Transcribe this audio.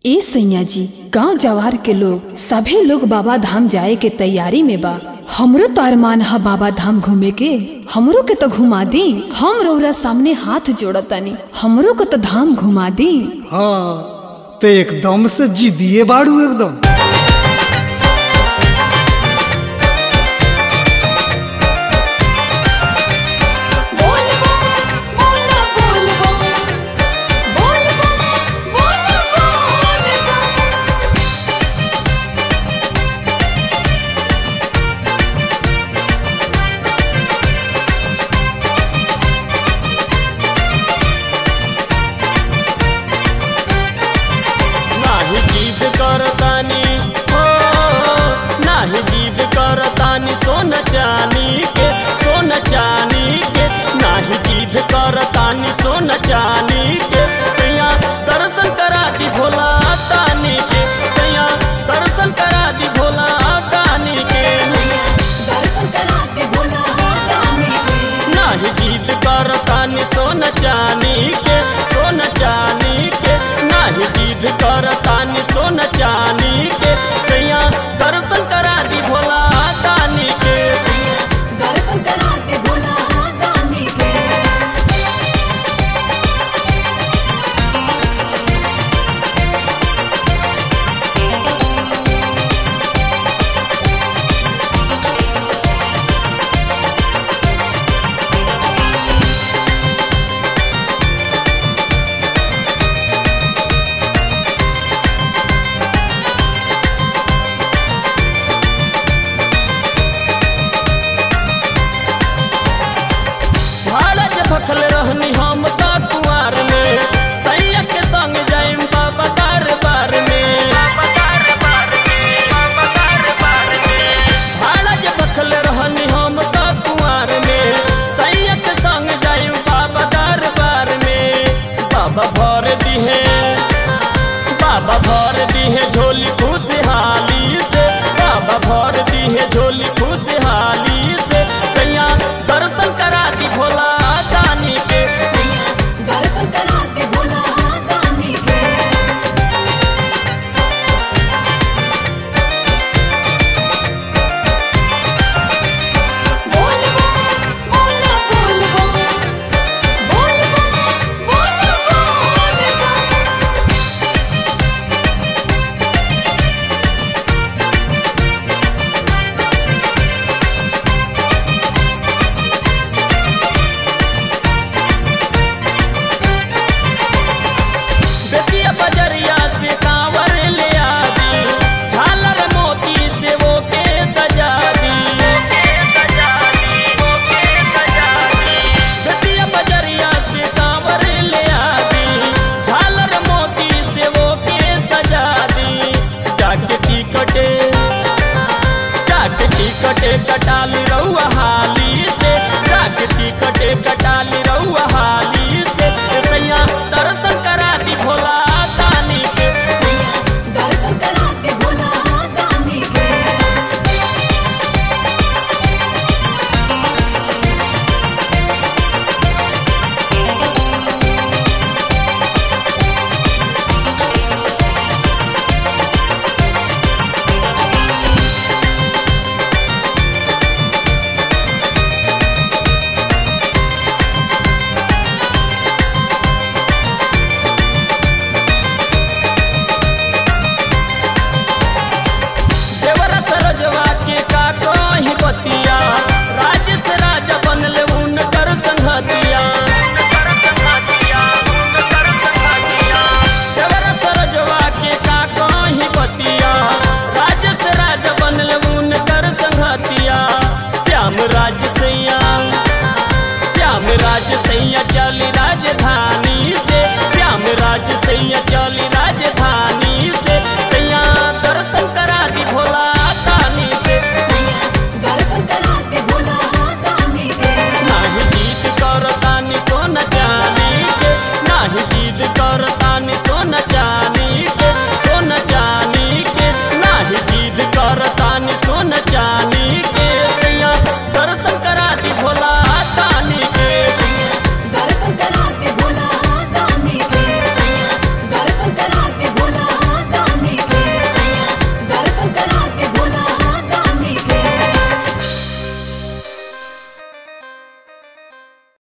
ए सैया जी, गांव जवार के लोग सभी लोग बाबा धाम जाए के तैयारी में बा। हमरो तो अरमान है बाबा धाम घूमे के। हमरो के तो घुमा दी। हम रौरा सामने हाथ जोड़तानी, हमरो के तो धाम घुमा दी। हाँ तो एकदम से जिदिए बाड़ू एकदम। सोना चानी के नाही जिद करतानी सोना चानी के सैया दर्शन करा दी भोला तानी के। सैया दर्शन करा दी भोला तानी के। दर्शन करा दी भोला तानी के। नाही जिद करतानी सोना चानी के। सोना चानी के नाही जिद करतानी सोना चानी के। सैया दर्शन करा दी भोला तानी के। दर्शन करा दे भोला तानी के। भखल रहनी हम तो कुआर में सैया के संग जाइम बाबा दरबार में। भाड़ा जे भखल रहनी हम तो कुआर में सैया के संग जाइम बाबा दरबार में। बाबा भर दिहे झोली खुशहाली से। बाबा भर दिहे झोली खुशहाली से। सैया दर्शन करा दी भोला तानी के। दर्शन करा दे भोला तानी के। बजरिया से कांवर ले आदी झालर मोती से वो के सजा दी। बेटिया बजरिया से कांवर ले आदी झालर मोती से वो के सजा दी। जाके टिकटे कटाली रउआ हाली से। जाके टिकटे कटाली रउआ हाली से। सैया दर्शन करा दी भोला तानी के। दर्शन करा दे भोला तानी के। राजेश राजा बनल उनकर संघतिया। देवरा सरजवा के का कहीं बतिया। राजेश राजा बनल उनकर संघतिया। श्याम राज सैया चली राजधानी से। श्याम राज सैया चली राजधानी